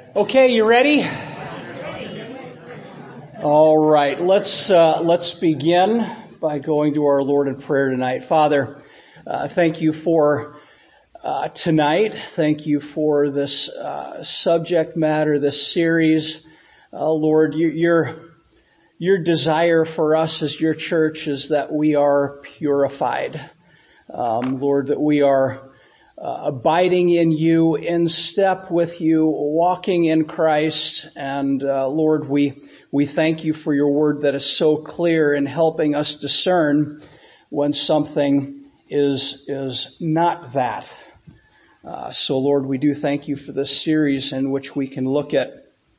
Okay, you ready? All right, let's begin by going to our Lord in prayer tonight. Father, thank you for tonight. Thank you for this subject matter, this series. Lord, your desire for us as your church is that we are purified. Lord, that we are abiding in you, in step with you, walking in Christ. And Lord, we thank you for your word that is so clear in helping us discern when something is not that. So Lord, we do thank you for this series in which we can look at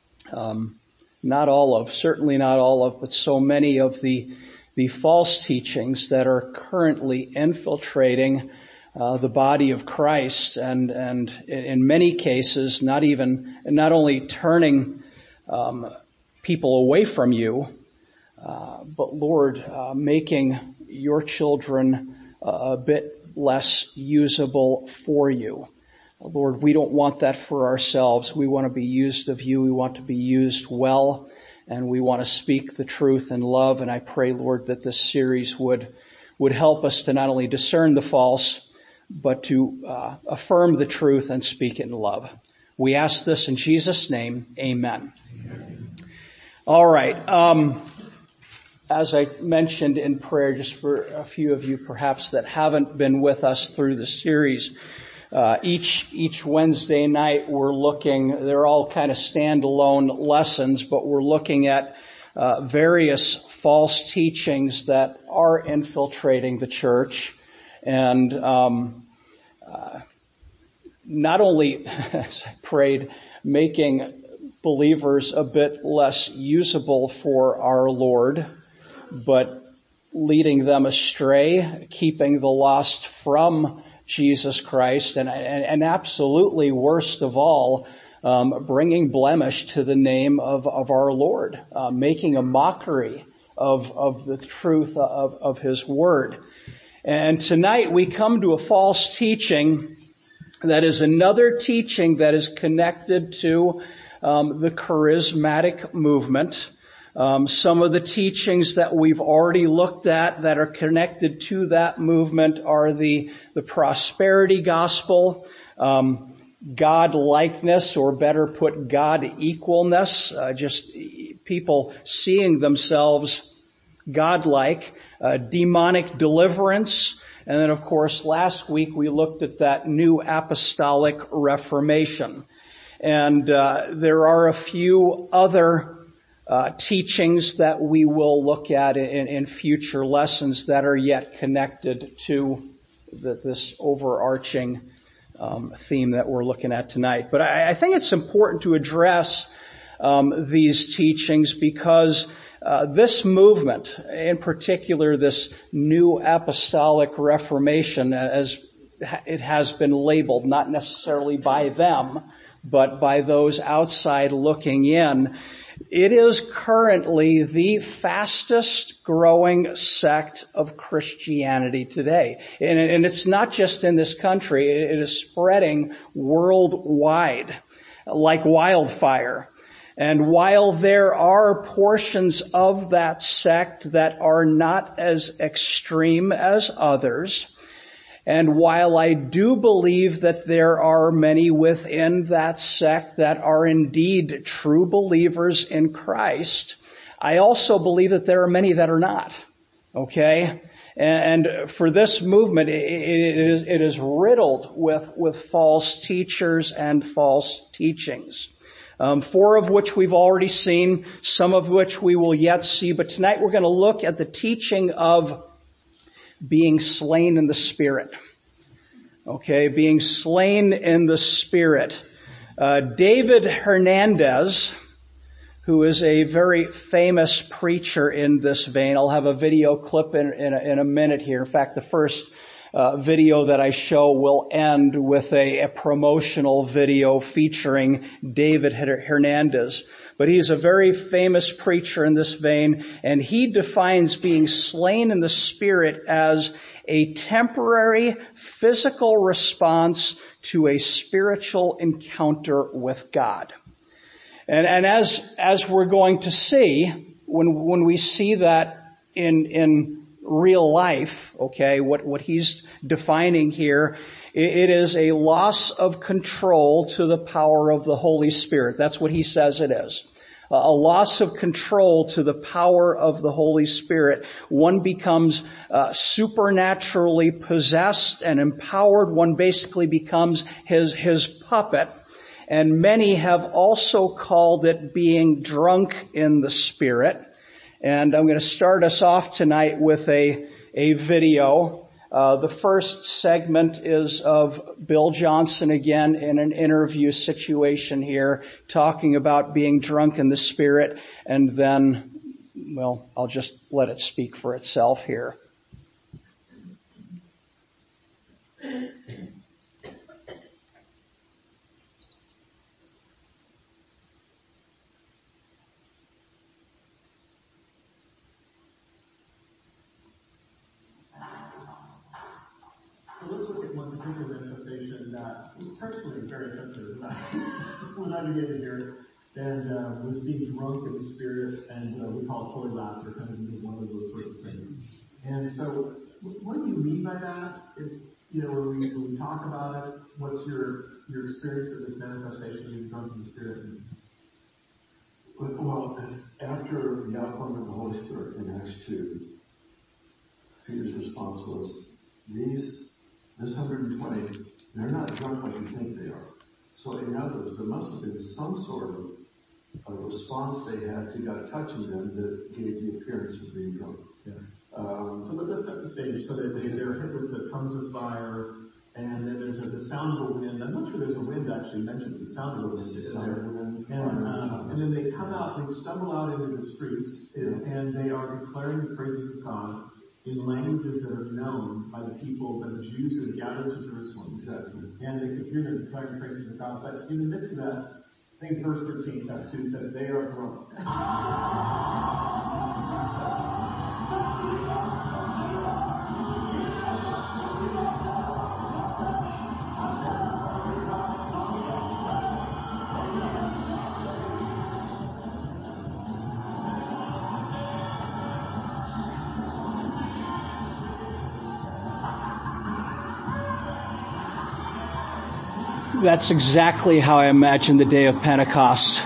certainly not all of, but so many of the false teachings that are currently infiltrating the body of Christ, and in many cases, not only turning people away from you, but Lord, making your children a bit less usable for you. Lord, we don't want that for ourselves. We want to be used of you. We want to be used well, and we want to speak the truth in love. And I pray, Lord, that this series would help us to not only discern the false, but to affirm the truth and speak it in love. We ask this in Jesus' name. Amen. All right. As I mentioned in prayer, just for a few of you perhaps that haven't been with us through the series, each Wednesday night they're all kind of standalone lessons, but we're looking at various false teachings that are infiltrating the church. And not only, as I prayed, making believers a bit less usable for our Lord, but leading them astray, keeping the lost from Jesus Christ, and absolutely worst of all, bringing blemish to the name of our Lord, making a mockery of the truth of His Word. And tonight we come to a false teaching that is another teaching that is connected to the charismatic movement. Some of the teachings that we've already looked at that are connected to that movement are the prosperity gospel, God likeness, or better put, God equalness, just people seeing themselves God-like, demonic deliverance, and then of course last week we looked at that new apostolic reformation. And there are a few other teachings that we will look at in future lessons that are yet connected to this overarching theme that we're looking at tonight. But I think it's important to address these teachings because this movement, in particular this new apostolic reformation, as it has been labeled, not necessarily by them, but by those outside looking in, it is currently the fastest growing sect of Christianity today. And it's not just in this country, it is spreading worldwide like wildfire. And while there are portions of that sect that are not as extreme as others, and while I do believe that there are many within that sect that are indeed true believers in Christ, I also believe that there are many that are not. Okay? And for this movement, it is riddled with false teachers and false teachings. 4 of which we've already seen, some of which we will yet see. But tonight we're going to look at the teaching of being slain in the Spirit. Okay, being slain in the Spirit. David Hernandez, who is a very famous preacher in this vein. I'll have a video clip in a minute here. In fact, the first video that I show will end with a promotional video featuring David Hernandez. But he's a very famous preacher in this vein, and he defines being slain in the Spirit as a temporary physical response to a spiritual encounter with God. And as we're going to see, when we see that in real life, okay, what he's defining here, it is a loss of control to the power of the Holy Spirit. That's what he says it is. A loss of control to the power of the Holy Spirit. One becomes supernaturally possessed and empowered. One basically becomes his puppet. And many have also called it being drunk in the Spirit. And I'm going to start us off tonight with a video. The first segment is of Bill Johnson again in an interview situation here, talking about being drunk in the Spirit. And then, well, I'll just let it speak for itself here. So let's look at one particular manifestation that was personally very offensive when I began here, and was being drunk in the Spirit, and we call it holy laughter, kind of one of those sorts of things. And so, what do you mean by that? When we talk about it, what's your experience of this manifestation of being drunk in the Spirit? Well, after the outpouring of the Holy Spirit in Acts 2, Peter's response was, this 120, they're not drunk like you think they are. So in other words, there must have been some sort of a response they had to God touching them that gave the appearance of being drunk. Yeah. So let's set the stage. So they're hit with the tongues of fire, and then there's the sound of a wind. I'm not sure there's a wind actually mentioned. The sound of a wind is there. And then they come out, they stumble out into the streets, and they are declaring the praises of God in languages that are known by the people, by the Jews who had gathered to Jerusalem. Exactly. And they could hear them declaring the praises of God. But in the midst of that, I think it's verse 13, chapter 2, said, they are drunk. That's exactly how I imagine the day of Pentecost.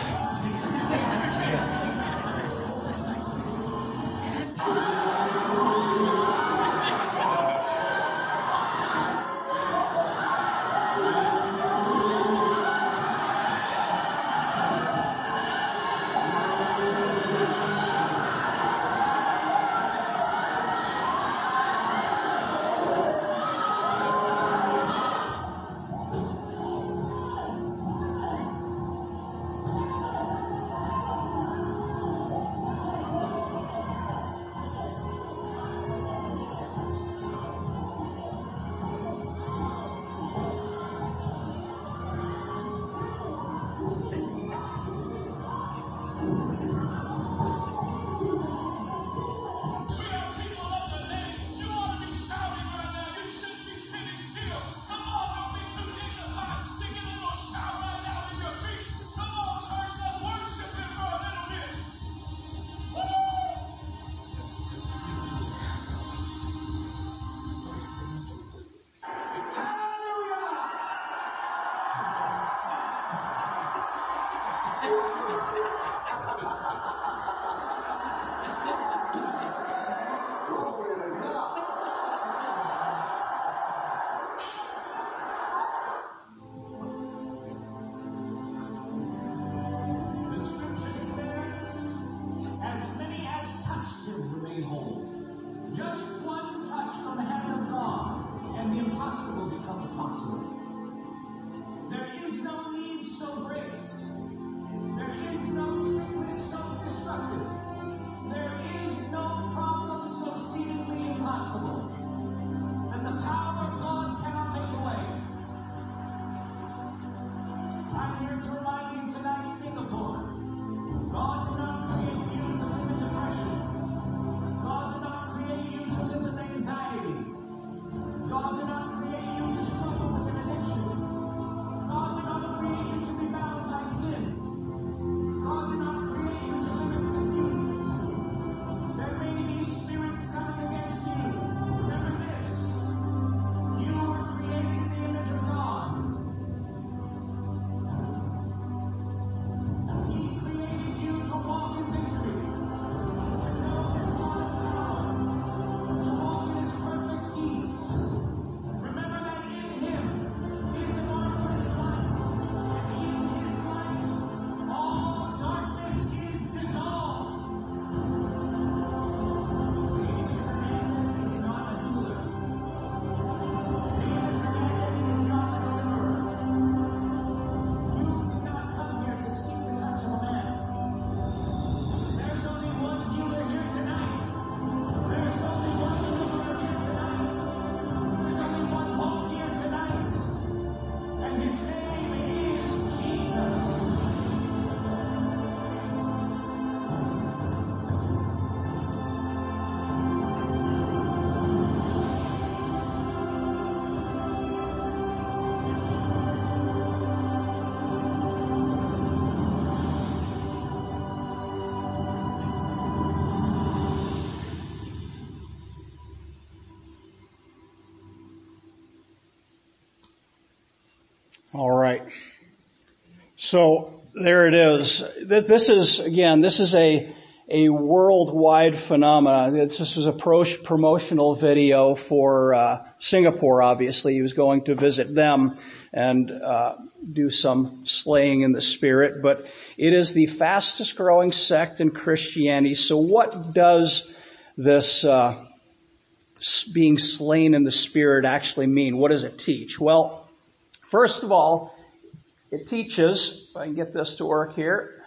All right. So there it is. This is a worldwide phenomenon. This was a promotional video for Singapore, obviously. He was going to visit them and do some slaying in the spirit. But it is the fastest growing sect in Christianity. So what does this being slain in the spirit actually mean? What does it teach? Well, first of all, it teaches, if I can get this to work here.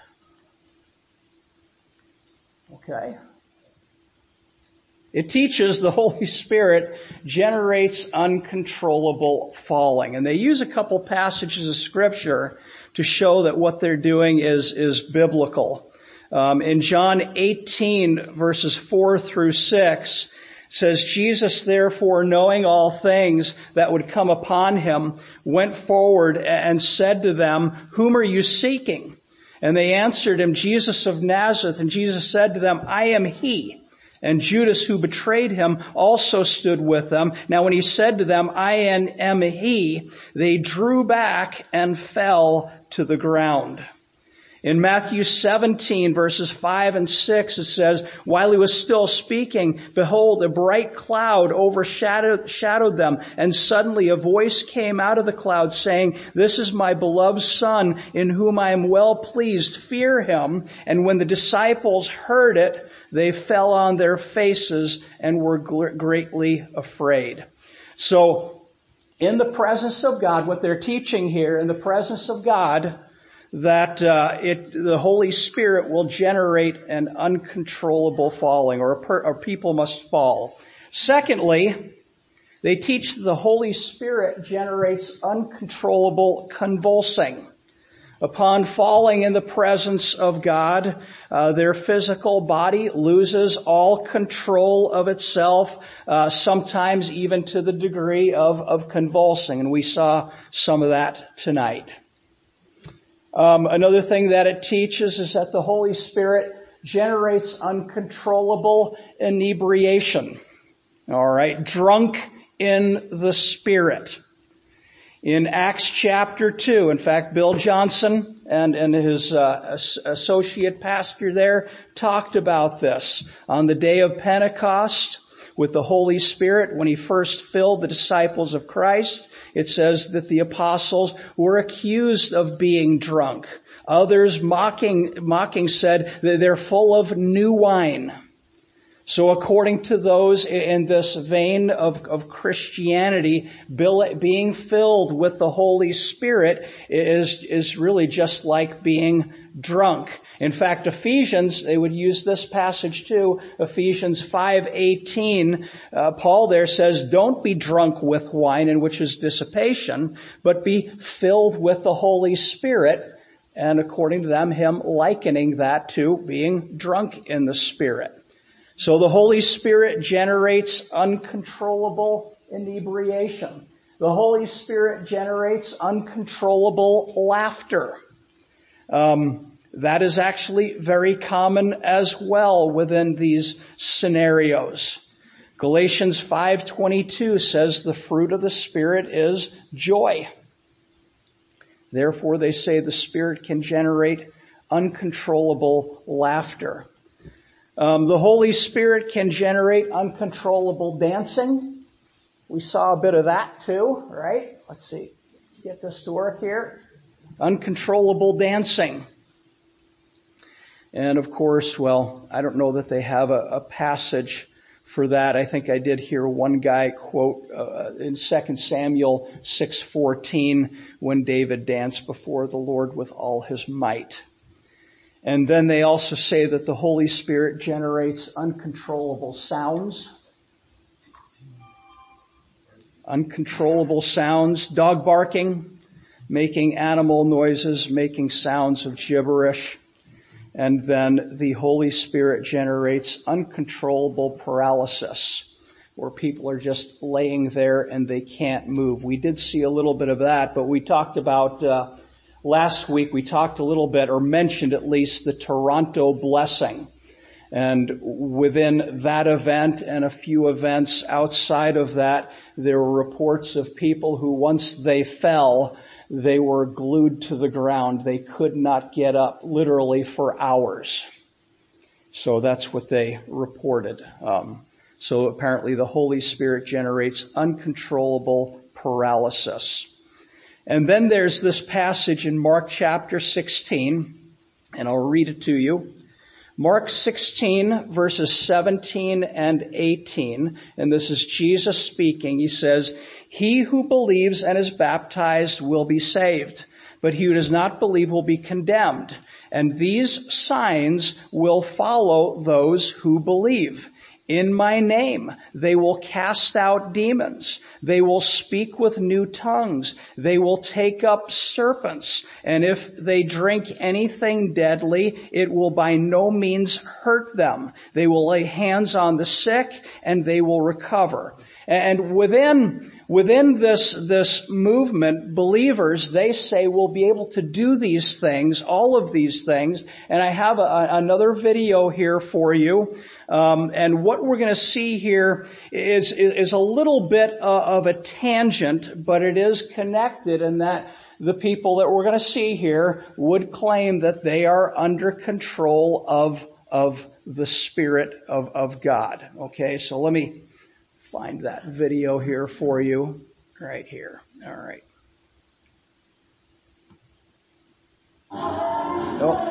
Okay. It teaches the Holy Spirit generates uncontrollable falling. And they use a couple passages of Scripture to show that what they're doing is biblical. In John 18, verses 4 through 6, says, Jesus, therefore, knowing all things that would come upon him, went forward and said to them, whom are you seeking? And they answered him, Jesus of Nazareth. And Jesus said to them, I am he. And Judas, who betrayed him, also stood with them. Now when he said to them, I am he, they drew back and fell to the ground. In Matthew 17, verses 5 and 6, it says, while he was still speaking, behold, a bright cloud overshadowed them, and suddenly a voice came out of the cloud saying, this is my beloved Son, in whom I am well pleased. Fear him. And when the disciples heard it, they fell on their faces and were greatly afraid. So, in the presence of God, what they're teaching here, in the presence of God, that the Holy Spirit will generate an uncontrollable falling, or people must fall. Secondly, they teach the Holy Spirit generates uncontrollable convulsing. Upon falling in the presence of God, their physical body loses all control of itself, sometimes even to the degree of convulsing. And we saw some of that tonight. Another thing that it teaches is that the Holy Spirit generates uncontrollable inebriation. All right, drunk in the Spirit. In Acts chapter 2, in fact, Bill Johnson and his associate pastor there talked about this. On the day of Pentecost, with the Holy Spirit, when he first filled the disciples of Christ, it says that the apostles were accused of being drunk. Others mocking said that they're full of new wine. So according to those in this vein of Christianity, being filled with the Holy Spirit is really just like being drunk. In fact, Ephesians, they would use this passage too, Ephesians 5:18. Paul there says, don't be drunk with wine, in which is dissipation, but be filled with the Holy Spirit. And according to them, him likening that to being drunk in the Spirit. So the Holy Spirit generates uncontrollable inebriation. The Holy Spirit generates uncontrollable laughter. That is actually very common as well within these scenarios. Galatians 5:22 says the fruit of the Spirit is joy. Therefore, they say the Spirit can generate uncontrollable laughter. The Holy Spirit can generate uncontrollable dancing. We saw a bit of that too, right? Let's see. Get this to work here. Uncontrollable dancing. And of course, well, I don't know that they have a passage for that. I think I did hear one guy quote in 2 Samuel 6:14 when David danced before the Lord with all his might. And then they also say that the Holy Spirit generates uncontrollable sounds. Uncontrollable sounds, dog barking, making animal noises, making sounds of gibberish. And then the Holy Spirit generates uncontrollable paralysis, where people are just laying there and they can't move. We did see a little bit of that, but we talked about, last week we talked a little bit, or mentioned at least, the Toronto blessing. And within that event and a few events outside of that, there were reports of people who once they fell, they were glued to the ground. They could not get up literally for hours. So that's what they reported. So apparently the Holy Spirit generates uncontrollable paralysis. And then there's this passage in Mark chapter 16, and I'll read it to you. Mark 16 verses 17 and 18, and this is Jesus speaking. He says, "He who believes and is baptized will be saved, but he who does not believe will be condemned. And these signs will follow those who believe. In my name, they will cast out demons. They will speak with new tongues. They will take up serpents. And if they drink anything deadly, it will by no means hurt them. They will lay hands on the sick and they will recover." And within this movement, believers, they say, will be able to do these things, all of these things. And I have another video here for you. And what we're going to see here is a little bit of a tangent, but it is connected in that the people that we're going to see here would claim that they are under control of the Spirit of God. Okay, so let me find that video here for you right here. All right. Oh.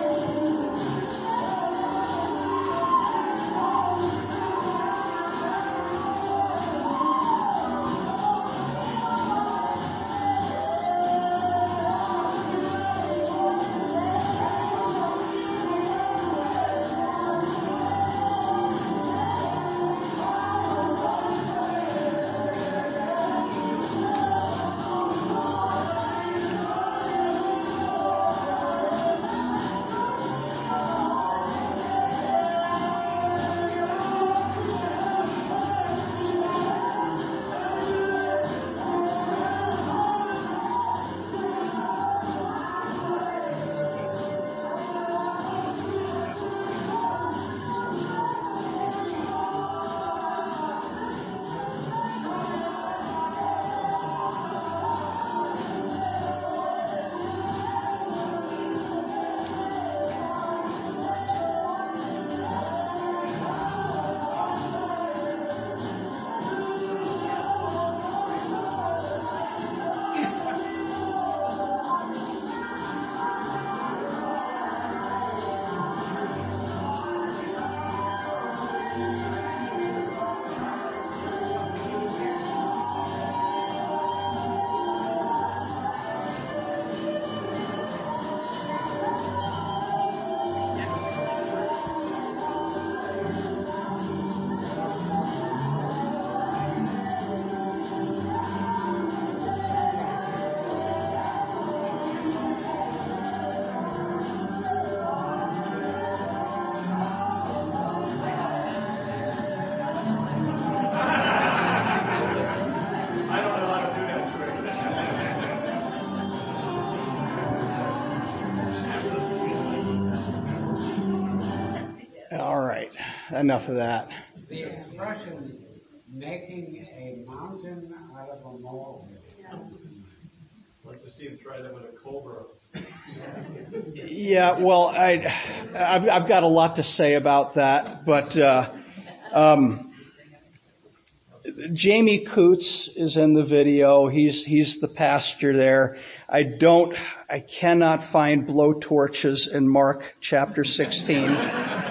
Enough of that. The expression making a mountain out of a molehill. I'd like to see him try that with a cobra. Yeah, well, I've got a lot to say about that, but Jamie Coots is in the video. He's the pastor there. I cannot find blowtorches in Mark chapter 16.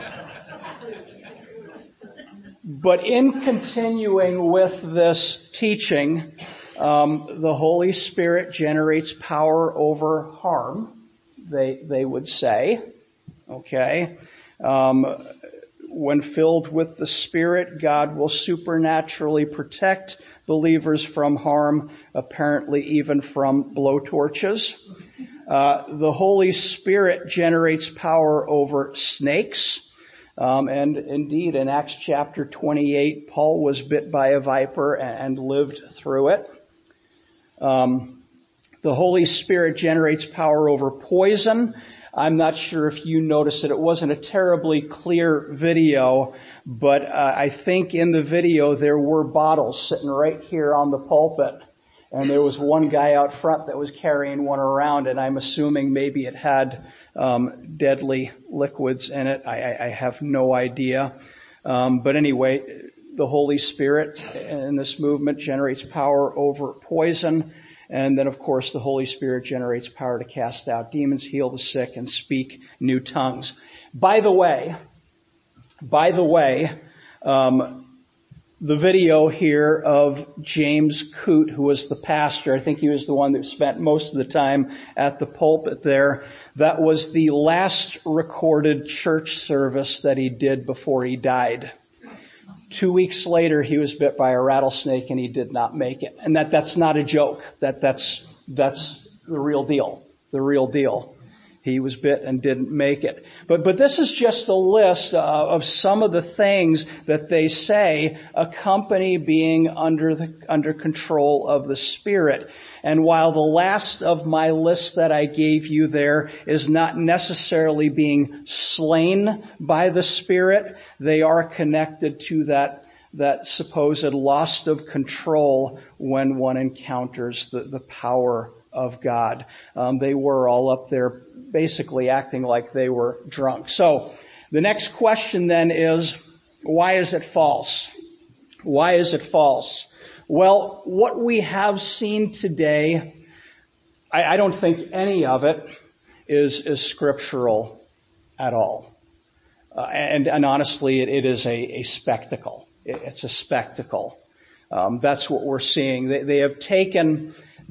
But in continuing with this teaching, the Holy Spirit generates power over harm, they would say. Okay? When filled with the Spirit, God will supernaturally protect believers from harm, apparently even from blowtorches. The Holy Spirit generates power over snakes. And indeed, in Acts chapter 28, Paul was bit by a viper and lived through it. The Holy Spirit generates power over poison. I'm not sure if you noticed it. It wasn't a terribly clear video, but I think in the video there were bottles sitting right here on the pulpit. And there was one guy out front that was carrying one around, and I'm assuming maybe it had deadly liquids in it. I have no idea. But anyway, the Holy Spirit in this movement generates power over poison. And then, of course, the Holy Spirit generates power to cast out demons, heal the sick, and speak new tongues. By the way, the video here of James Coote, who was the pastor, I think he was the one that spent most of the time at the pulpit there, that was the last recorded church service that he did before he died. 2 weeks later, he was bit by a rattlesnake and he did not make it. And that's not a joke. That's the real deal. The real deal. He was bit and didn't make it. But this is just a list of some of the things that they say accompany being under control of the Spirit. And while the last of my list that I gave you there is not necessarily being slain by the Spirit, they are connected to that supposed loss of control when one encounters the power of God. They were all up there basically acting like they were drunk. So the next question then is, why is it false? Why is it false? Well, what we have seen today, I don't think any of it is scriptural at all. And honestly, it is a spectacle. It's a spectacle. That's what we're seeing. They have taken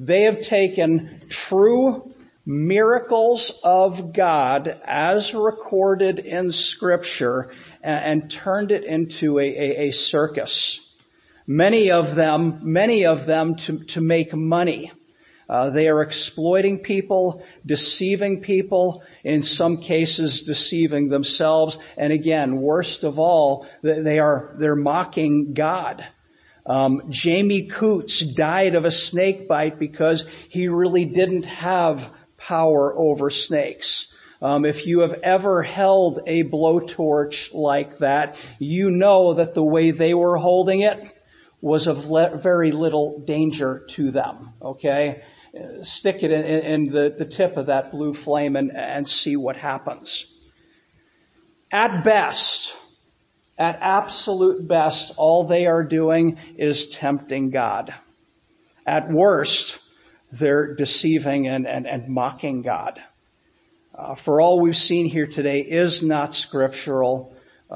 true miracles of God as recorded in Scripture and turned it into a circus. Many of them to make money. They are exploiting people, deceiving people, in some cases deceiving themselves, and again, worst of all, they're mocking God. Jamie Coots died of a snake bite because he really didn't have power over snakes. If you have ever held a blowtorch like that, you know that the way they were holding it was of very little danger to them. Okay? Stick it in the tip of that blue flame and see what happens. At best, at absolute best, all they are doing is tempting God. At worst, they're deceiving and mocking God. For all we've seen here today is not scriptural.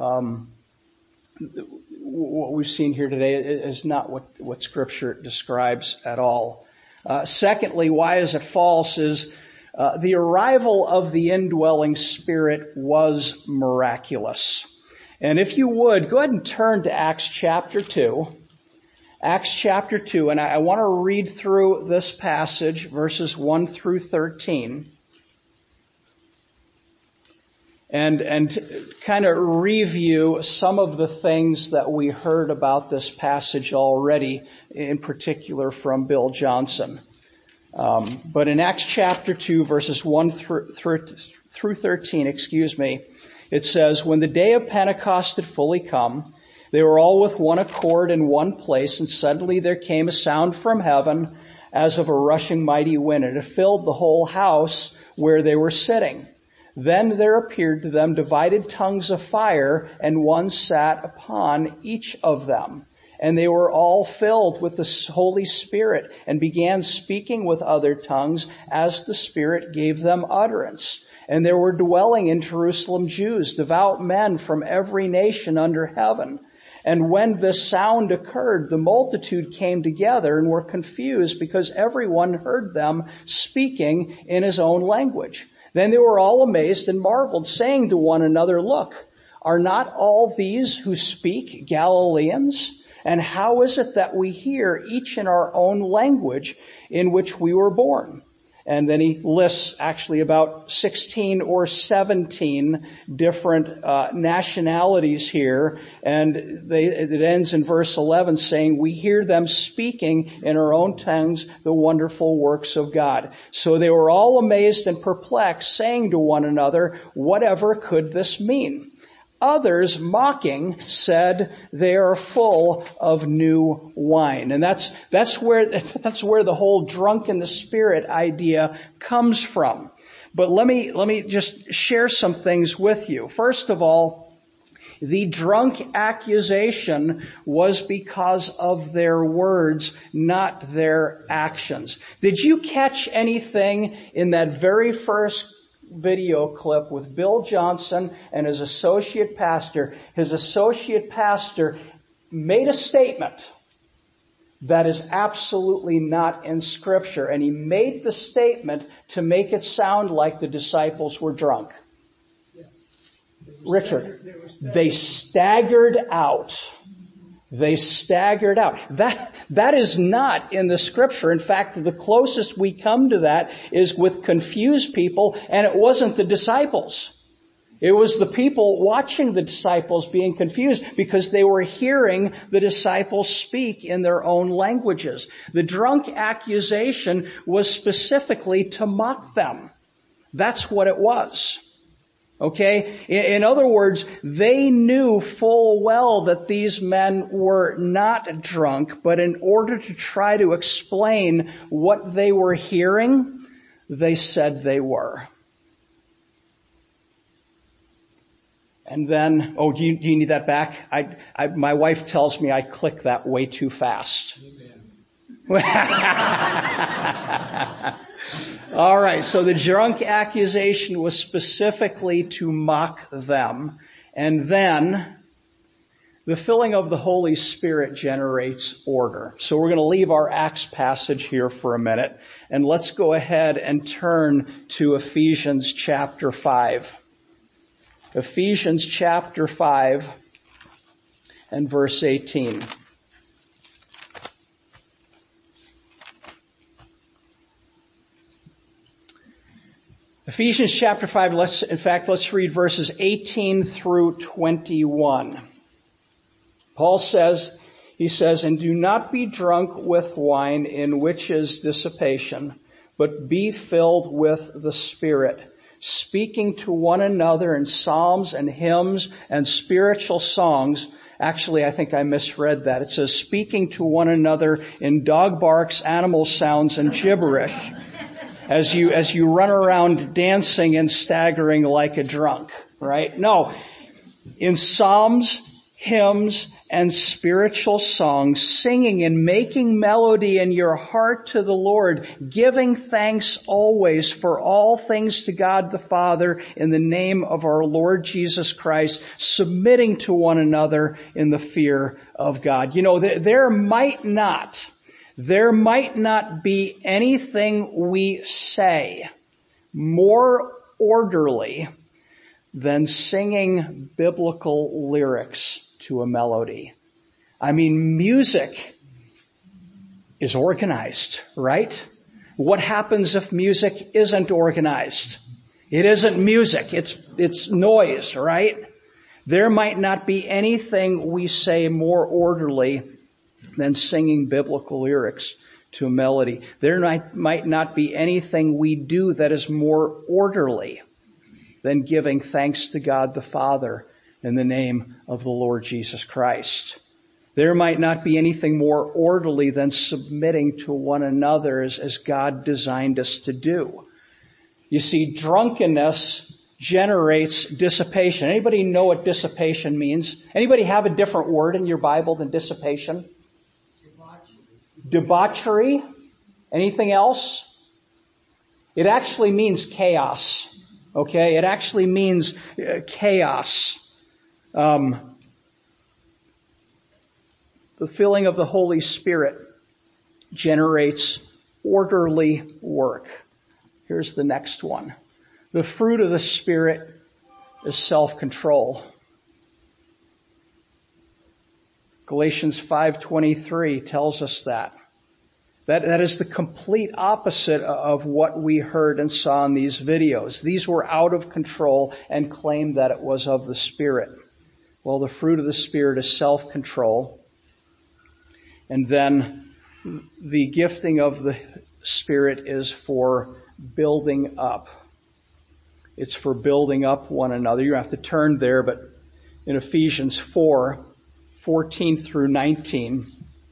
What we've seen here today is not what Scripture describes at all. Secondly, why is it false is the arrival of the indwelling Spirit was miraculous. And if you would, go ahead and turn to Acts chapter 2. Acts chapter 2, and I want to read through this passage, verses 1 through 13. And kind of review some of the things that we heard about this passage already, in particular from Bill Johnson. But in Acts chapter 2, verses 1 through 13, it says, "When the day of Pentecost had fully come, they were all with one accord in one place, and suddenly there came a sound from heaven as of a rushing mighty wind, and it filled the whole house where they were sitting. Then there appeared to them divided tongues of fire, and one sat upon each of them. And they were all filled with the Holy Spirit, and began speaking with other tongues as the Spirit gave them utterance. And there were dwelling in Jerusalem Jews, devout men from every nation under heaven. And when this sound occurred, the multitude came together and were confused, because everyone heard them speaking in his own language. Then they were all amazed and marveled, saying to one another, 'Look, are not all these who speak Galileans? And how is it that we hear each in our own language in which we were born?' And then he lists actually about 16 or 17 different nationalities here. And it ends in verse 11 saying, we hear them speaking in our own tongues the wonderful works of God. So they were all amazed and perplexed, saying to one another, whatever could this mean? Others, mocking, said they are full of new wine. And that's where the whole drunk in the Spirit idea comes from. But let me just share some things with you. First of all, the drunk accusation was because of their words, not their actions. Did you catch anything in that very first video clip with Bill Johnson and his associate pastor? His associate pastor made a statement that is absolutely not in Scripture, and he made the statement to make it sound like the disciples were drunk. Richard, they staggered out. They staggered out. That is not in the Scripture. In fact, the closest we come to that is with confused people, and it wasn't the disciples. It was the people watching the disciples being confused because they were hearing the disciples speak in their own languages. The drunk accusation was specifically to mock them. That's what it was. Okay? In other words, they knew full well that these men were not drunk, but in order to try to explain what they were hearing, they said they were. And then, do you need that back? My wife tells me I click that way too fast. All right, so the drunk accusation was specifically to mock them. And then the filling of the Holy Spirit generates order. So we're going to leave our Acts passage here for a minute, and let's go ahead and turn to Ephesians chapter 5. Ephesians chapter 5 and verse 18. Ephesians chapter 5, let's read verses 18 through 21. Paul says, and do not be drunk with wine in which is dissipation, but be filled with the Spirit, speaking to one another in psalms and hymns and spiritual songs. Actually, I think I misread that. It says, speaking to one another in dog barks, animal sounds, and gibberish, as you run around dancing and staggering like a drunk, right? No. In psalms, hymns, and spiritual songs, singing and making melody in your heart to the Lord, giving thanks always for all things to God the Father in the name of our Lord Jesus Christ, submitting to one another in the fear of God. You know, there might not be anything we say more orderly than singing biblical lyrics to a melody. I mean, music is organized, right? What happens if music isn't organized? It isn't music, it's noise, right? There might not be anything we say more orderly than singing biblical lyrics to a melody. There might not be anything we do that is more orderly than giving thanks to God the Father in the name of the Lord Jesus Christ. There might not be anything more orderly than submitting to one another as God designed us to do. You see, drunkenness generates dissipation. Anybody know what dissipation means? Anybody have a different word in your Bible than dissipation? Debauchery. Anything else? It actually means chaos. Okay? It actually means chaos. The filling of the Holy Spirit generates orderly work. Here's the next one. The fruit of the Spirit is self-control. Galatians 5:23 tells us that. That is the complete opposite of what we heard and saw in these videos. These were out of control and claimed that it was of the Spirit. Well, the fruit of the Spirit is self-control. And then the gifting of the Spirit is for building up. It's for building up one another. You don't have to turn there, but in Ephesians 4:14 through 19,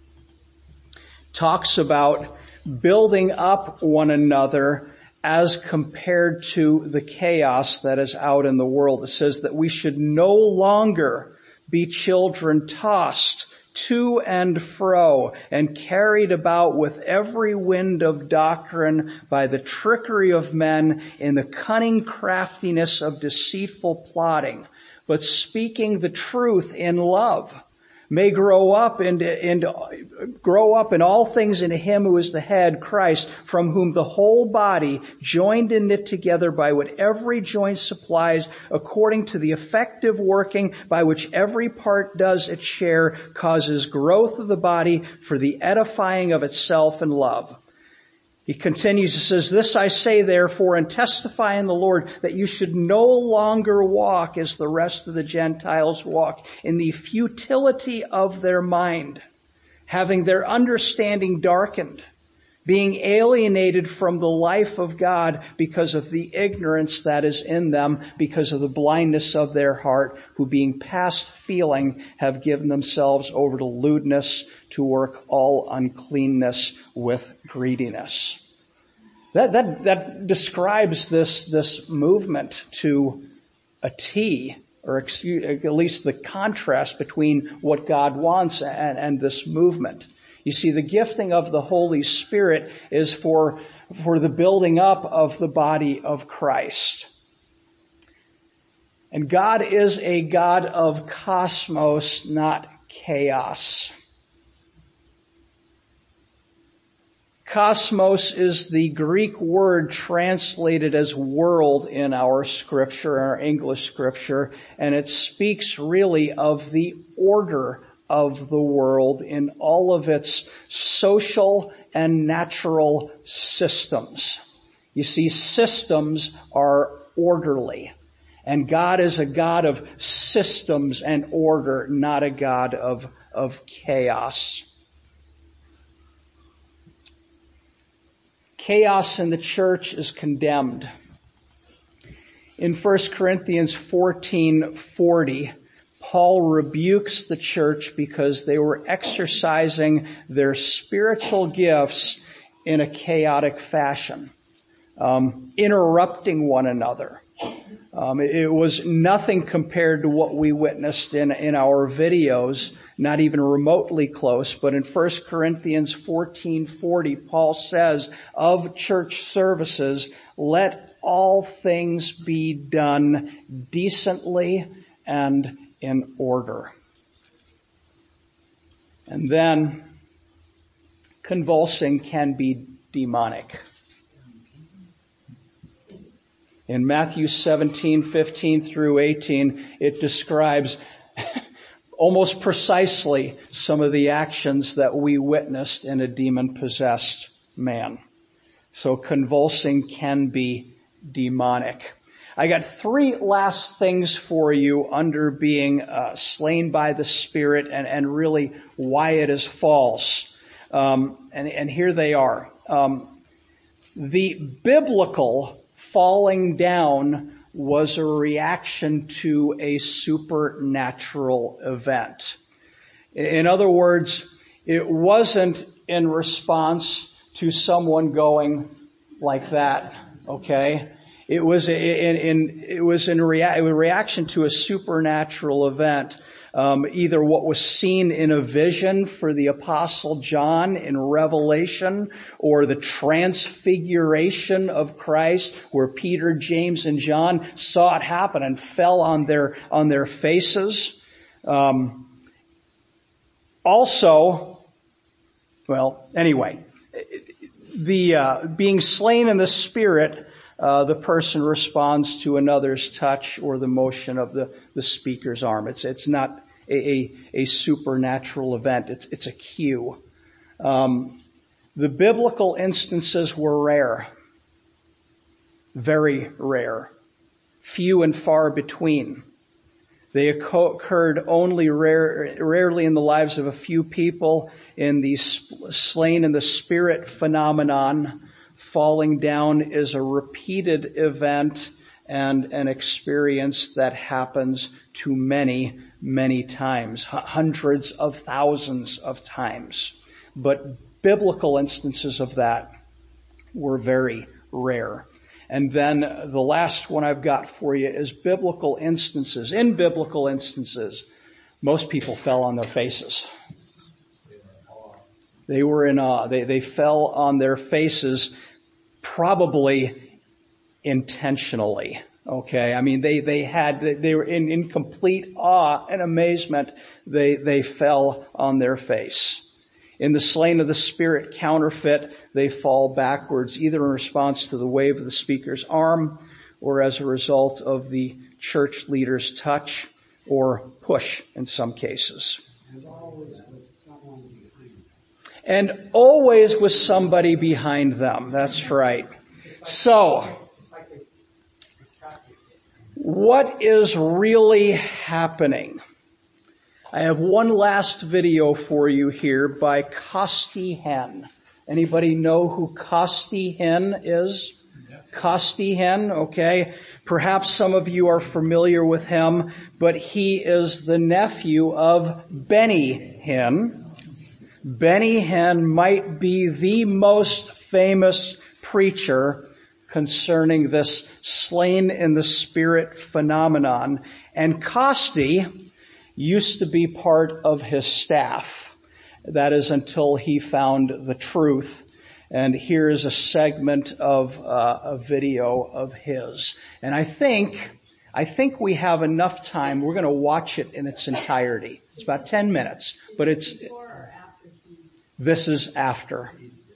talks about building up one another as compared to the chaos that is out in the world. It says that we should no longer be children tossed to and fro and carried about with every wind of doctrine by the trickery of men in the cunning craftiness of deceitful plotting, but speaking the truth in love, may grow up in all things into Him who is the head, Christ, from whom the whole body, joined and knit together by what every joint supplies, according to the effective working by which every part does its share, causes growth of the body for the edifying of itself in love. He continues, he says, "This I say therefore and testify in the Lord, that you should no longer walk as the rest of the Gentiles walk, in the futility of their mind, having their understanding darkened, being alienated from the life of God because of the ignorance that is in them, because of the blindness of their heart, who being past feeling have given themselves over to lewdness, to work all uncleanness with greediness." That describes this movement to a T, or at least the contrast between what God wants and this movement. You see, the gifting of the Holy Spirit is for the building up of the body of Christ. And God is a God of cosmos, not chaos. Cosmos is the Greek word translated as world in our scripture, our English scripture, and it speaks really of the order of the world in all of its social and natural systems. You see, systems are orderly, and God is a God of systems and order, not a God of chaos. Chaos in the church is condemned. In 1 Corinthians 14:40, Paul rebukes the church because they were exercising their spiritual gifts in a chaotic fashion, interrupting one another. It was nothing compared to what we witnessed in our videos, not even remotely close. But in 1 Corinthians 14:40, Paul says of church services, "Let all things be done decently and in order." And then, convulsing can be demonic. In Matthew 17:15 through 18, it describes almost precisely some of the actions that we witnessed in a demon-possessed man. So convulsing can be demonic. I got 3 last things for you under being slain by the Spirit and really why it is false. And here they are. The biblical falling down was a reaction to a supernatural event. In other words, it wasn't in response to someone going like that, okay? It was in reaction to a supernatural event. Either what was seen in a vision for the Apostle John in Revelation, or the transfiguration of Christ, where Peter, James, and John saw it happen and fell on their faces. The being slain in the Spirit, the person responds to another's touch or the motion of the speaker's arm. It's not a supernatural event. It's a cue. The biblical instances were rare. Very rare. Few and far between. They occurred only rarely in the lives of a few people. In the slain in the Spirit phenomenon, falling down is a repeated event and an experience that happens to many, many times, hundreds of thousands of times. But biblical instances of that were very rare. And then the last one I've got for you is biblical instances. In biblical instances, most people fell on their faces. They were in awe. They fell on their faces, probably intentionally. Okay, I mean they were in complete awe and amazement. They fell on their face. In the slain of the Spirit counterfeit, they fall backwards, either in response to the wave of the speaker's arm, or as a result of the church leader's touch or push in some cases. And always with someone behind them. And always with somebody behind them. That's right. So, what is really happening? I have one last video for you here by Costi Hinn. Anybody know who Costi Hinn is? Costi Hinn, okay. Perhaps some of you are familiar with him, but he is the nephew of Benny Hinn. Benny Hinn might be the most famous preacher concerning this slain in the Spirit phenomenon. And Costi used to be part of his staff. That is until he found the truth. And here's a segment of a video of his. And I think we have enough time. We're going to watch it in its entirety. It's about 10 minutes, but this is after.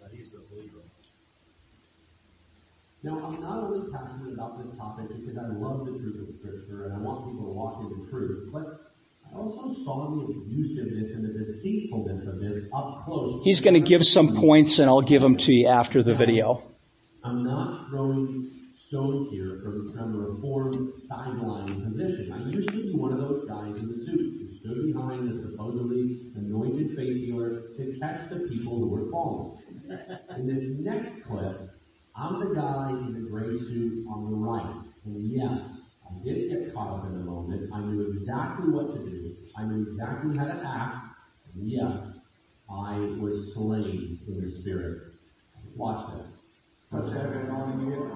Now, I'm not only passionate about this topic because I love the truth of Scripture and I want people to walk in the truth, but I also saw the abusiveness and the deceitfulness of this up close. He's going to give some points, and I'll give them to you after the video. I'm not throwing stones here from some reformed sideline position. I used to be one of those guys in the suit who stood behind the supposedly anointed faith healer to catch the people who were falling. In this next clip, I'm the guy in the gray suit on the right. And yes, I did get caught up in the moment. I knew exactly what to do. I knew exactly how to act. And yes, I was slain in the Spirit. Watch this. Let's have it on again.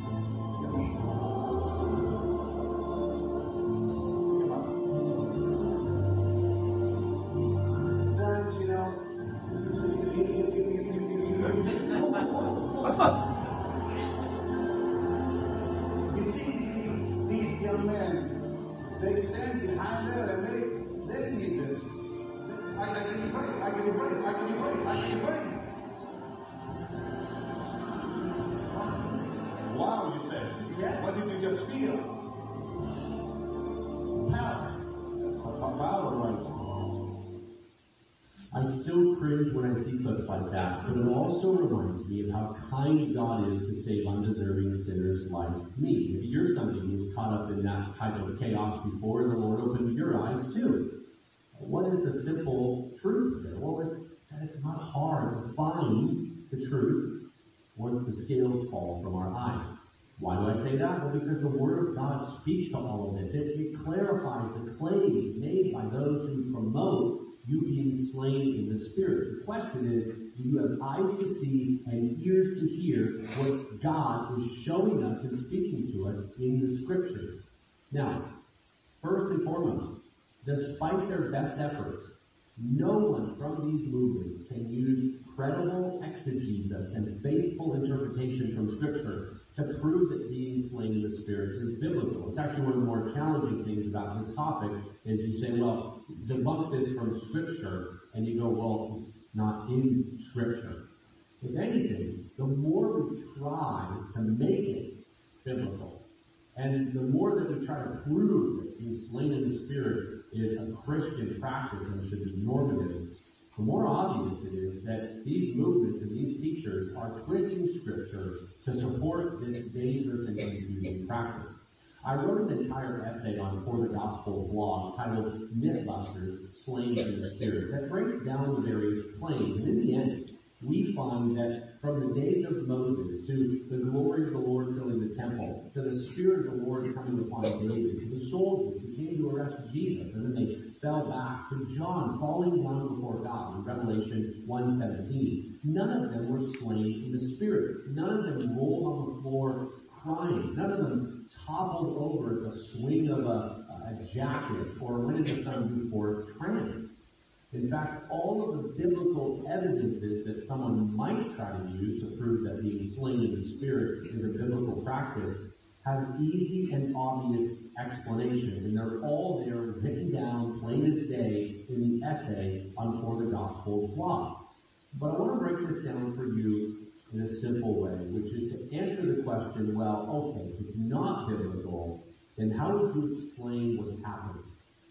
You see these young men, they stand behind them and they need this. I give you praise, I give you praise, I give you praise, I give you praise. Wow, you say. Yeah. What did you just feel? Power. That's what power right. I still cringe when I see clips like that, but it also reminds me of how kind God is to save undeserving sinners like me. Maybe you're somebody who's caught up in that type of chaos before, and the Lord opened your eyes too. What is the simple truth there? Well, it's not hard to find the truth once the scales fall from our eyes. Why do I say that? Well, because the Word of God speaks to all of this. It clarifies the claims made by those who promote you being slain in the Spirit. The question is, do you have eyes to see and ears to hear what God is showing us and speaking to us in the Scriptures? Now, first and foremost, despite their best efforts, no one from these movements can use credible exegesis and faithful interpretation from Scripture to prove that being slain in the Spirit is biblical. It's actually one of the more challenging things about this topic is you say, well, debunk this from Scripture, and you go, well, it's not in Scripture. If anything, the more we try to make it biblical, and the more that we try to prove that being slain in the Spirit is a Christian practice and should be normative, the more obvious it is that these movements and these teachers are twisting Scripture to support this dangerous and confusing practice. I wrote an entire essay on For the Gospel blog titled Mythbusters, Slain in the Spirit that breaks down the various claims. And in the end, we find that from the days of Moses to the glory of the Lord filling the temple, to the Spirit of the Lord coming upon David, to the soldiers who came to arrest Jesus, and then they fell back, to John falling down before God in Revelation 1:17. None of them were slain in the Spirit. None of them rolled on the floor crying. None of them toppled over at the swing of a jacket or went into some euphoric trance. In fact, all of the biblical evidences that someone might try to use to prove that being slain in the Spirit is a biblical practice have easy and obvious explanations, and they're all there written down plain as day in the essay on For the Gospel blog. But I want to break this down for you in a simple way, which is to answer the question, well, okay, if it's not biblical, then how would you explain what's happening?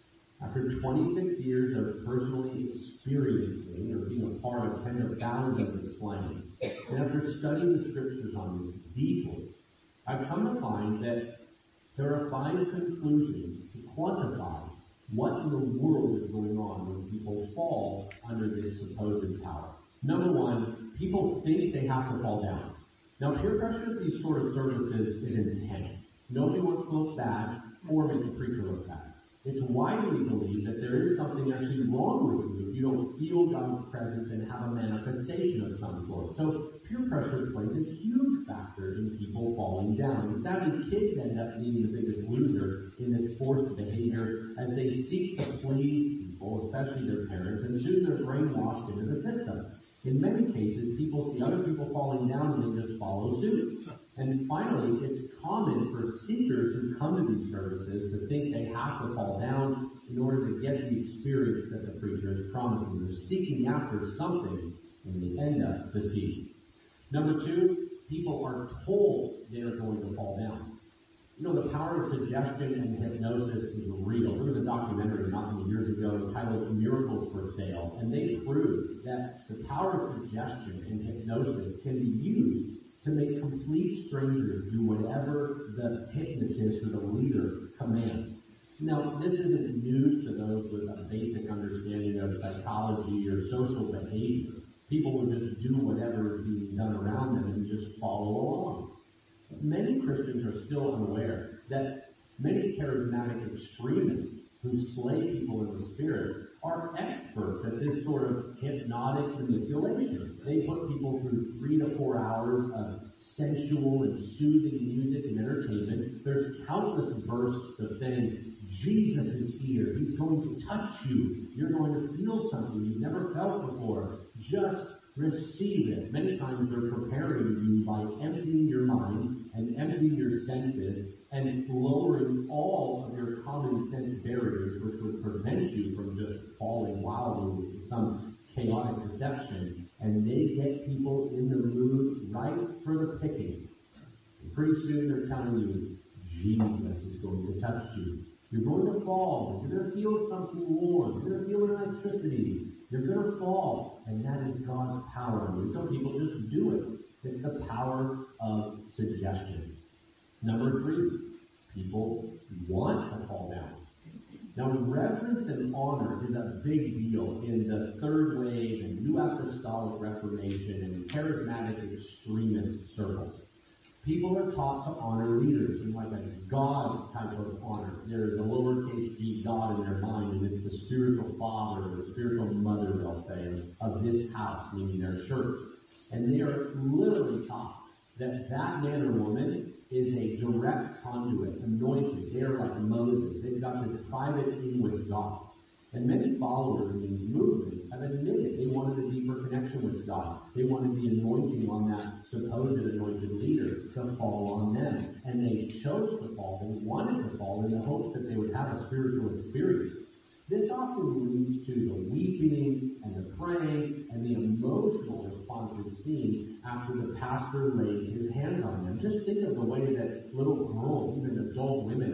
After 26 years of personally experiencing or being a part of tens of thousands of slayings, and after studying the Scriptures on this deeply, I've come to find that there are 5 conclusions to quantify what in the world is going on when people fall under this supposed power. Number 1, people think they have to fall down. Now, peer pressure at these sort of services is intense. Nobody wants to look bad or make the preacher look bad. It's widely believed that there is something actually wrong with you if you don't feel God's presence and have a manifestation of some sort. So peer pressure plays a huge factor in people falling down. And sadly, kids end up being the biggest loser in this forced behavior as they seek to please people, especially their parents, and soon they're brainwashed into the system. In many cases, people see other people falling down and they just follow suit. And finally, it's common for seekers who come to these services to think they have to fall down in order to get the experience that the preacher is promising. They're seeking after something and they end up deceived. Number 2, people are told they are going to fall down. You know, the power of suggestion and hypnosis is real. There was a documentary not many years ago titled Miracles for Sale, and they proved that the power of suggestion and hypnosis can be used to make complete strangers do whatever the hypnotist or the leader commands. Now, this isn't news to those with a basic understanding of psychology or social behavior. People will just do whatever is being done around them and just follow along. Many Christians are still unaware that many charismatic extremists who slay people in the Spirit are experts at this sort of hypnotic manipulation. They put people through 3 to 4 hours of sensual and soothing music and entertainment. There's countless bursts of saying, Jesus is here. He's going to touch you. You're going to feel something you've never felt before. Just receive it. Many times they're preparing you by emptying your mind and emptying your senses and lowering all of your common sense barriers, which would prevent you from just falling wildly into some chaotic deception. And they get people in the mood right for the picking. And pretty soon they're telling you, Jesus is going to touch you. You're going to fall. You're going to feel something warm. You're going to feel electricity. You're going to fall. And that is God's power. And some people just do it. It's the power of suggestion. Number 3, people want to fall down. Now, reverence and honor is a big deal in the Third Wave and New Apostolic Reformation and charismatic extremist circles. People are taught to honor leaders in like a God type of honor. There is a lowercase g God in their mind, and it's the spiritual father or the spiritual mother, they'll say, of this house, meaning their church. And they are literally taught that that man or woman is a direct conduit, anointed. They're like Moses. They've got this private in with God. And many followers in these movements have admitted they wanted a deeper connection with God. They wanted the anointing on that supposed anointed leader to fall on them. And they chose to fall. They wanted to fall in the hopes that they would have a spiritual experience. This often leads to the weeping and the praying and the emotional responses seen after the pastor lays his hands on them. Just think of the way that little girls, even adult women,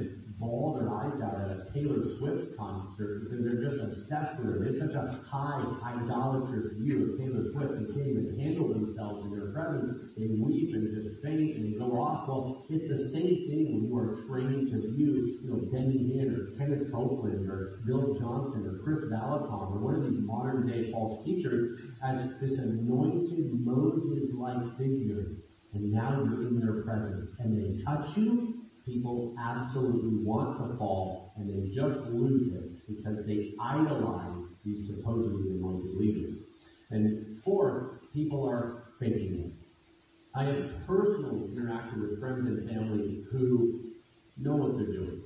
bawl their eyes out at a Taylor Swift concert because they're just obsessed with her. They have such a high, idolatrous view of Taylor Swift. They can't even handle themselves in her presence. They weep and just faint and they go off. Well, it's the same thing when you are trained to view, Benny Hinn or Kenneth Copeland or Bill Johnson or Chris Valaton or one of these modern day false teachers as this anointed Moses-like figure. And now you're in their presence and they touch you. People absolutely want to fall, and they just lose it because they idolize these supposedly anointed leaders. And fourth, people are faking it. I have personally interacted with friends and family who know what they're doing.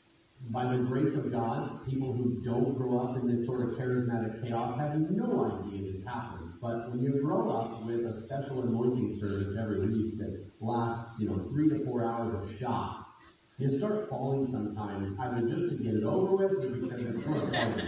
By the grace of God, people who don't grow up in this sort of charismatic chaos have no idea this happens. But when you grow up with a special anointing service every week that lasts, 3 to 4 hours of shock, you start falling sometimes, either just to get it over with or because it's sort of fun.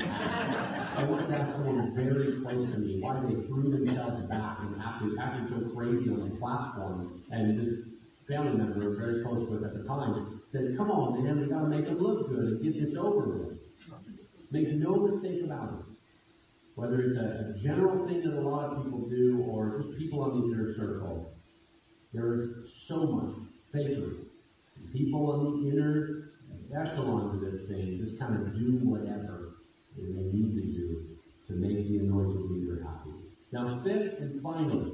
I once asked someone very close to me why they threw themselves back and acted so crazy on the platform. And this family member we were very close with at the time said, "Come on, man, we gotta make them look good and get this over with." Make no mistake about it. Whether it's a general thing that a lot of people do or just people on the inner circle, there is so much fakery. People on the inner echelons of this thing just kind of do whatever they need to do to make the anointed leader happy. Now, fifth and finally,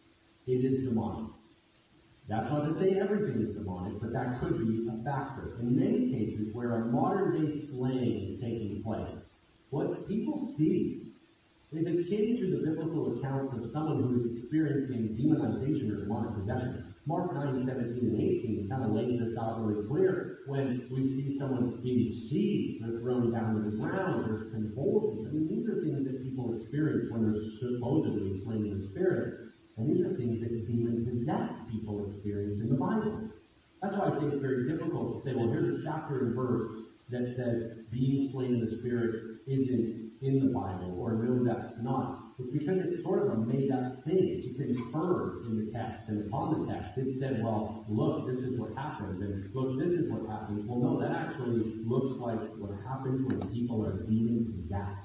it is demonic. That's not to say everything is demonic, but that could be a factor. In many cases where a modern-day slaying is taking place, what people see is akin to the biblical accounts of someone who is experiencing demonization or demonic possession. Mark 9, 17, and 18 kind of lays this out really clear when we see someone being seized, they're thrown down to the ground, there's convulsions. I mean, these are things that people experience when they're supposedly slain in the Spirit. And these are things that demon-possessed people experience in the Bible. That's why I say it's very difficult to say, well, here's a chapter and verse that says being slain in the Spirit isn't in the Bible, or no, that's not. It's because it's sort of a made-up thing. It's inferred in the text, and upon the text, it said, well, look, this is what happens, and look, this is what happens. Well, no, that actually looks like what happens when people are demon-possessed.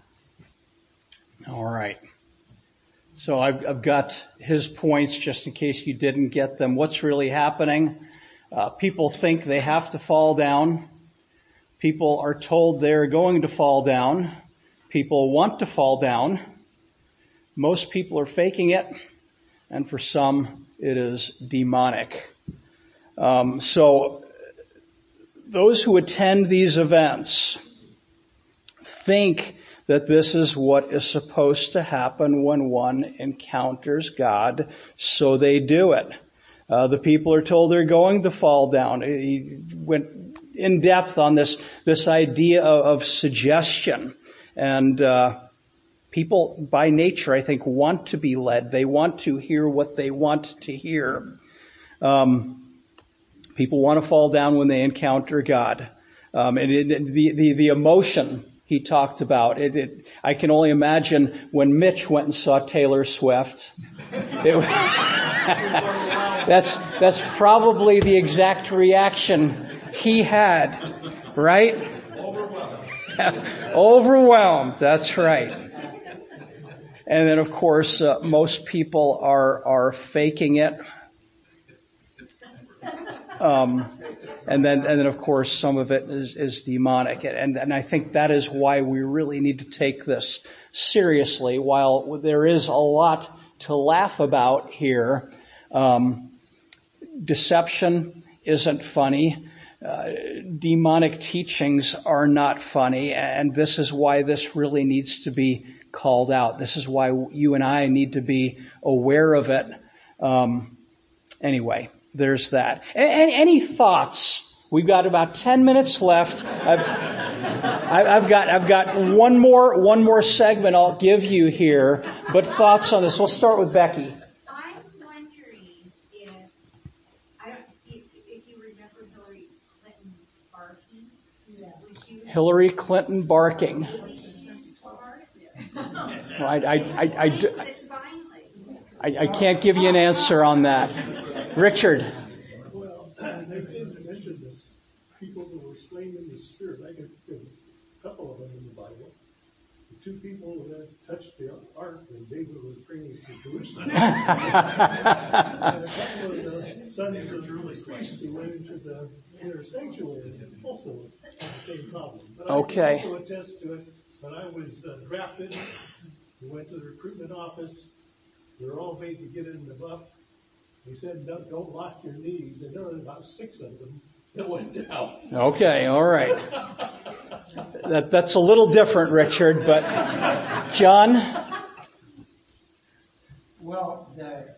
All right. So I've got his points just in case you didn't get them. What's really happening? People think they have to fall down. People are told they're going to fall down. People want to fall down. Most people are faking it, and for some, it is demonic. So those who attend these events think that this is what is supposed to happen when one encounters God, so they do it. The people are told they're going to fall down. He went in depth on this idea of suggestion. And people by nature, I think, want to be led. They want to hear what they want to hear. People want to fall down when they encounter God. And the emotion he talked about, I can only imagine when Mitch went and saw Taylor Swift. That's probably the exact reaction he had, right? Overwhelmed, that's right. And then, of course, most people are faking it. And then, of course, some of it is demonic. And I think that is why we really need to take this seriously. While there is a lot to laugh about here, deception isn't funny. Demonic teachings are not funny, and this is why this really needs to be called out. This is why you and I need to be aware of it. Anyway, there's that. Any thoughts? We've got about 10 minutes left. I've got one more segment I'll give you here, but thoughts on this. We'll start with Becky. I'm wondering if you remember Hillary Clinton barking. Hillary Clinton barking. I can't give you an answer on that. Richard. Well, they did mention this. People who were slain in the Spirit. I could give a couple of them in the Bible. The two people that touched the ark when David was praying for Jerusalem. And a couple of the sons of the priests who went into the inner sanctuary also had the same problem. But I can also attest to it. When I was drafted, we went to the recruitment office. We were all made to get in the buff. He said, don't lock your knees. And there were about 6 of them that went down. Okay, all right. That's a little different, Richard, but John? Well,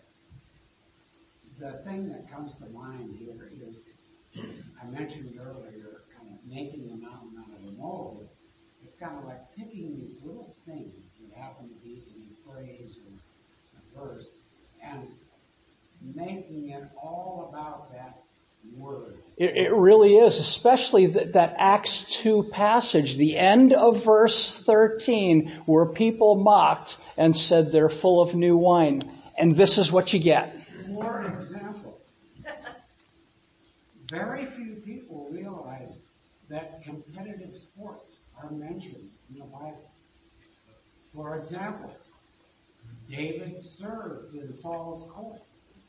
the thing that comes to mind here is, I mentioned earlier, kind of making a mountain out of a molehill. It's kind of like picking these little things that happen to be in a phrase or a verse and making it all about that word. It really is, especially that Acts 2 passage, the end of verse 13, where people mocked and said they're full of new wine. And this is what you get. For example, very few people realize that competitive sports are mentioned in the Bible. For example, David served in Saul's court.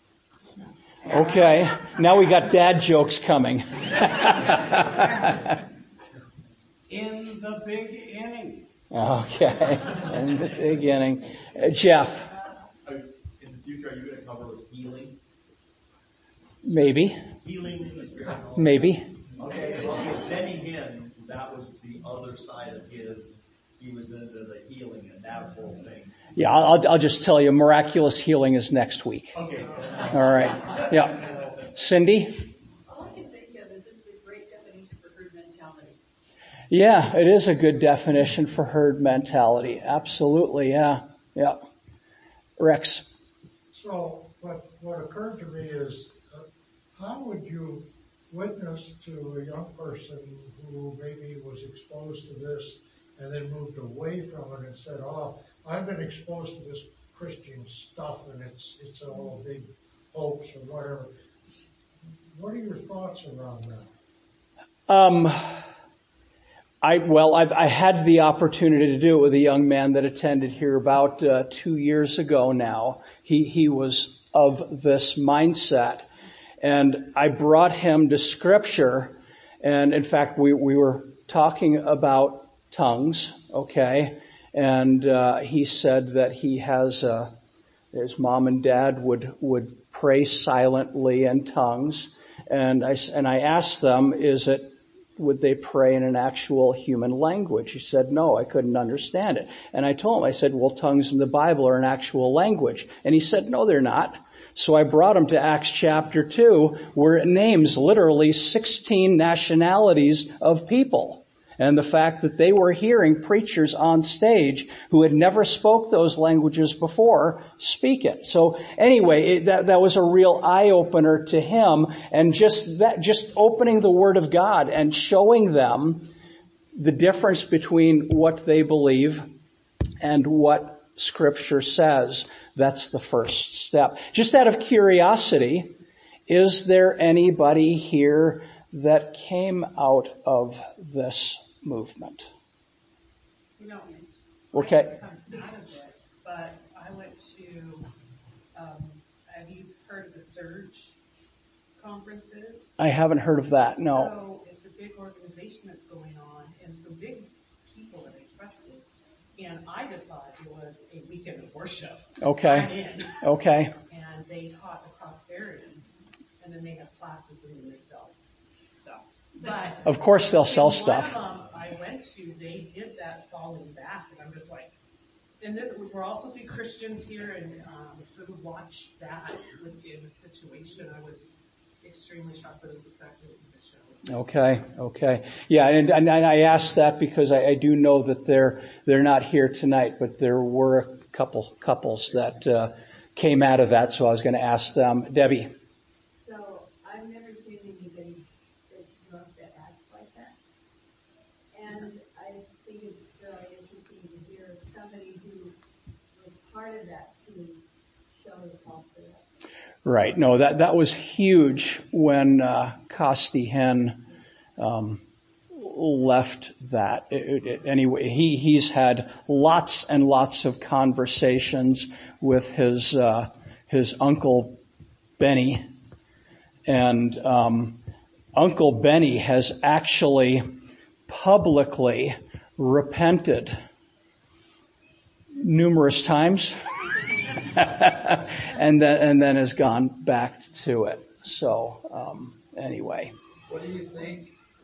Okay, now we got dad jokes coming. In the big inning. Okay, in the big inning. Jeff? In the future, are you going to cover healing? Maybe. Healing in the spirit? Maybe. Okay, well, Benny Hinn, that was the other side of his. He was into the healing and that whole thing. Yeah, I'll just tell you, miraculous healing is next week. Okay. All right. Yeah. Cindy? All I can think of is this is a great definition for herd mentality. Yeah, it is a good definition for herd mentality. Absolutely, yeah. Yeah. Rex? So what occurred to me is, how would you witness to a young person who maybe was exposed to this and then moved away from it and said, oh, I've been exposed to this Christian stuff and it's all a big hoax or whatever. What are your thoughts around that? I had the opportunity to do it with a young man that attended here about 2 years ago now. He was of this mindset. And I brought him to Scripture. And in fact, we were talking about tongues, okay? And he said that he has his mom and dad would pray silently in tongues. And I asked them, would they pray in an actual human language? He said, no, I couldn't understand it. And I told him, I said, well, tongues in the Bible are an actual language. And he said, no, they're not. So I brought him to Acts chapter 2, where it names literally 16 nationalities of people. And the fact that they were hearing preachers on stage who had never spoke those languages before speak it. So anyway, that was a real eye-opener to him. And just opening the Word of God and showing them the difference between what they believe and what Scripture says. That's the first step. Just out of curiosity, is there anybody here that came out of this movement? Okay. I didn't come out of it, but I went to, have you heard of the Surge conferences? I haven't heard of that, no. So it's a big organization that's going on and some big people that I trusted. And I just thought it was a weekend of worship. Okay. Okay. And they taught the prosperity, and then they have classes and then they sell stuff. But of course they'll sell stuff. One of them I went to, they did that falling back, and I'm just like, and we're all supposed to be Christians here, and sort of watch that in the situation. I was extremely shocked, but it was exactly what the show. Okay. Yeah, and I asked that because I do know that they're not here tonight, but there were a couples that came out of that, so I was going to ask them. Debbie. So I've never seen anybody that acts like that. And I think it's really interesting to hear somebody who was part of that to show his fault for that. Right. No, that was huge when Costi Hen left that. Anyway, he's had lots and lots of conversations with his Uncle Benny. And Uncle Benny has actually publicly repented numerous times and then has gone back to it. So anyway. What do you think,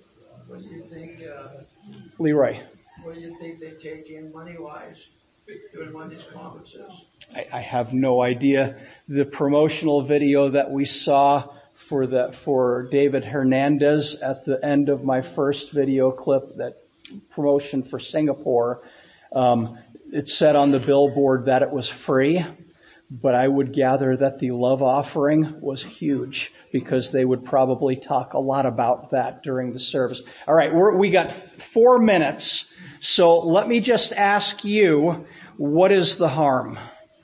Leroy? what do you think they take in money-wise doing one of these conferences? I have no idea. The promotional video that we saw for David Hernandez at the end of my first video clip, that promotion for Singapore, it said on the billboard that it was free, but I would gather that the love offering was huge because they would probably talk a lot about that during the service. All right, we got 4 minutes, so let me just ask you, what is the harm?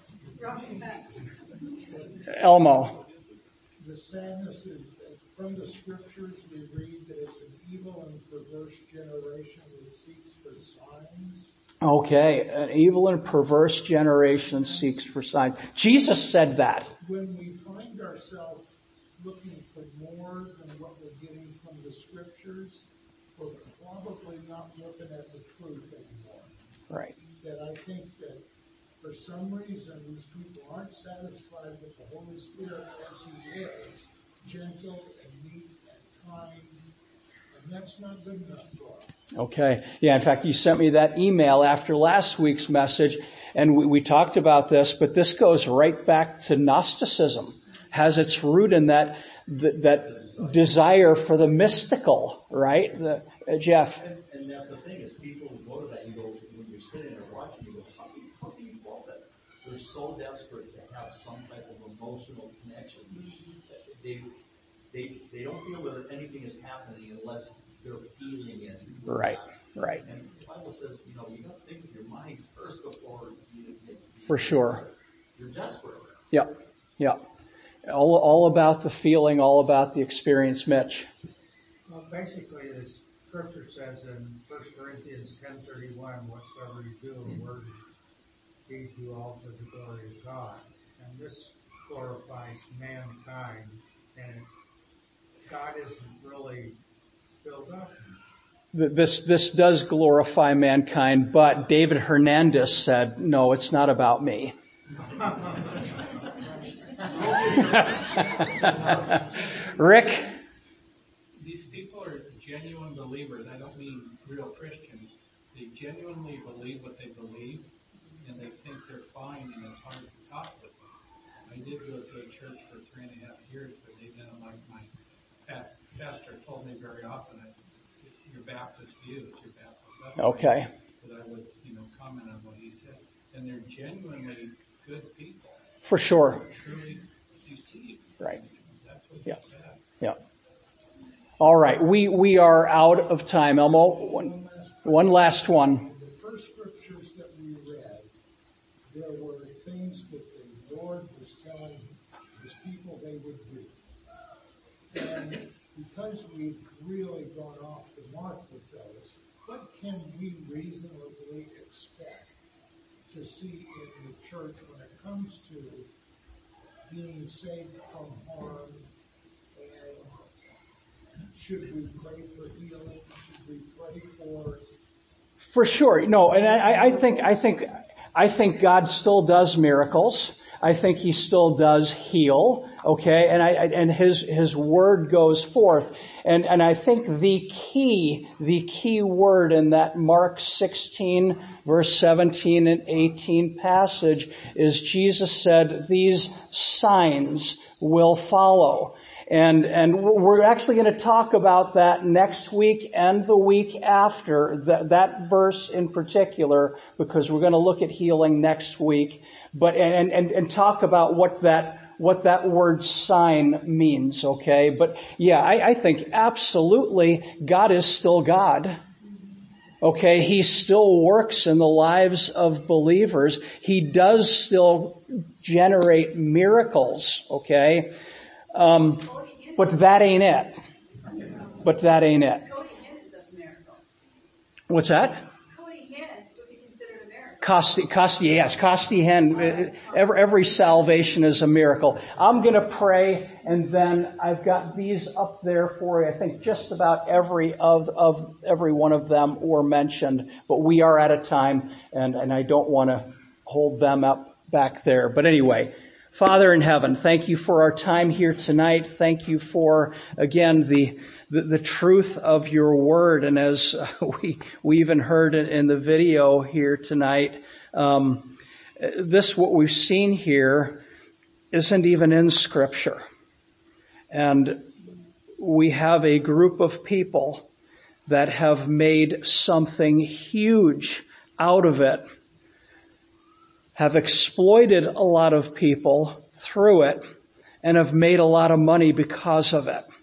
Elmo. The sadness is that from the scriptures we read that it's an evil and perverse generation that seeks for signs. Okay, an evil and perverse generation seeks for signs. Jesus said that. When we find ourselves looking for more than what we're getting from the scriptures, we're probably not looking at the truth anymore. Right. That I think that for some reason these people aren't satisfied with the Holy Spirit as He is, gentle and meek and kind, and that's not good enough for them. Okay. Yeah, in fact, you sent me that email after last week's message, and we talked about this, but this goes right back to Gnosticism. Has its root in that desire for the mystical, right? Jeff? And that's the thing, is people who go to that, you go, when you're sitting there watching, you go, how can you fall that? They're so desperate to have some type of emotional connection. They don't feel that anything is happening unless they're feeling it. Right. And the Bible says, you got to think with your mind first before you. For sure. You're desperate. Yeah. All about the feeling, all about the experience, Mitch. Well, basically, the scripture says in 1 Corinthians 10:31, whatsoever you do, word deed, you all for the glory of God. And this glorifies mankind, and God isn't really filled up. This does glorify mankind, but David Hernandez said, no, it's not about me. Rick? These people are genuine believers. I don't mean real Christians. They genuinely believe what they believe, and they think they're fine, and it's hard to talk with them. I did go to a church for 3.5 years, but they didn't like my pastor told me very often, your Baptist views, your Baptist ethics. Okay. That I would, comment on what he said. And they're genuinely good people. For sure. Truly deceived. Right. That's what he said. Yeah. All right. We are out of time. Elmo, one last one. The first scriptures that we read, there were things that the Lord was telling His people they would do. And because we've really gone off the mark with those, what can we reasonably expect to see in the church when it comes to being saved from harm? And should we pray for healing? Should we pray for? For sure. No, and I think God still does miracles. I think He still does heal. Okay, and His word goes forth. And I think the key word in that Mark 16 verse 17 and 18 passage is Jesus said, these signs will follow. And we're actually going to talk about that next week and the week after, that verse in particular, because we're going to look at healing next week, but and talk about what that word sign means, okay? But yeah, I think absolutely God is still God. Okay, He still works in the lives of believers. He does still generate miracles, okay? But that ain't it. What's that? Cody Hen would be considered a miracle. Costi Hen. Every salvation is a miracle. I'm going to pray, and then I've got these up there for you. I think just about every one of them were mentioned, but we are out of time, and I don't want to hold them up back there. But anyway, Father in heaven, thank you for our time here tonight. Thank you for, again, the truth of your word. And as we even heard in the video here tonight, what we've seen here isn't even in Scripture. And we have a group of people that have made something huge out of it, have exploited a lot of people through it, and have made a lot of money because of it.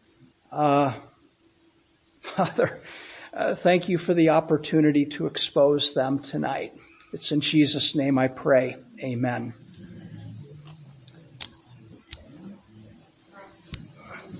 Father, thank you for the opportunity to expose them tonight. It's in Jesus' name I pray. Amen.